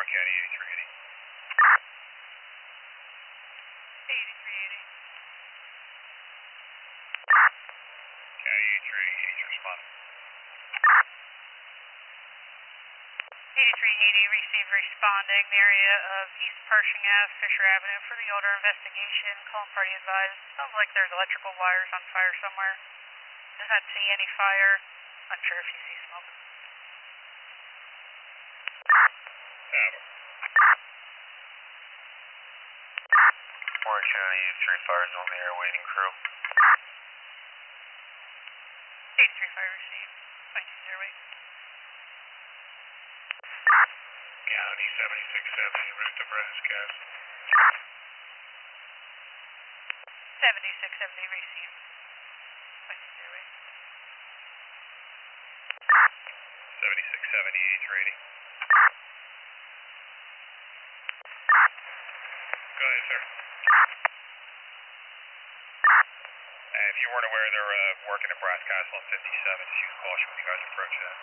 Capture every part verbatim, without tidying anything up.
Warren County eighty-three eighty. eighty-three eighty. County eighty-three eighty, responding. eighty-three eighty, receive responding, the area of East Pershing Ave, Fisher Avenue for the older investigation. Call party advised. Sounds like there's electrical wires on fire somewhere. Does not see any fire. Unsure if you see smoke. Tab. Warren County eighty-three fires on the air, waiting crew. eighty-three fire received. twenty two zero eight. County seventy-six seventy, route to Brazos Castle. seventy-six seventy received. twenty two zero eight. seventy-six seventy, eight rating. Go ahead, sir. Uh, if you weren't aware, they're uh, working at Brazos Castle on fifty-seven. Just use caution when you guys approach that.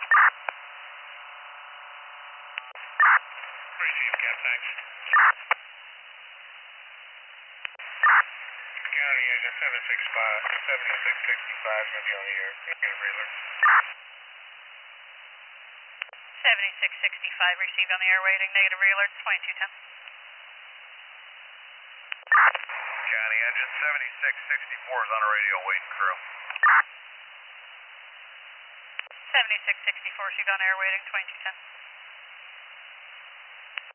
Receive, Cap, thanks. County agent seventy-six sixty-five is going to be on the air. Can I get a railer? seventy-six sixty-five received on the air waiting. Negative realert. twenty-two ten. County engine seventy-six sixty-four is on a radio waiting crew. seventy-six sixty-four received on air waiting. twenty-two ten.